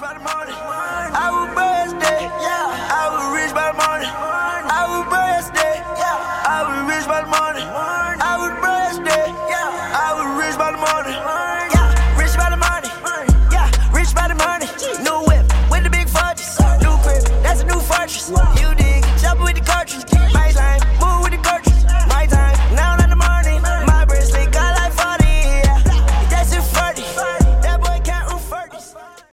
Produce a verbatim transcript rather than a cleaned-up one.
by the morning. I was blessed day, yeah. I was rich by the morning. I was blessed day, yeah. I was rich by the morning.